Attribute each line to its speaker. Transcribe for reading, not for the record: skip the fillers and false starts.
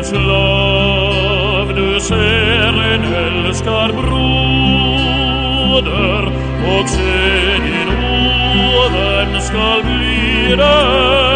Speaker 1: Guds lov, du ser en älskad broder, och se din ovän skall bli där.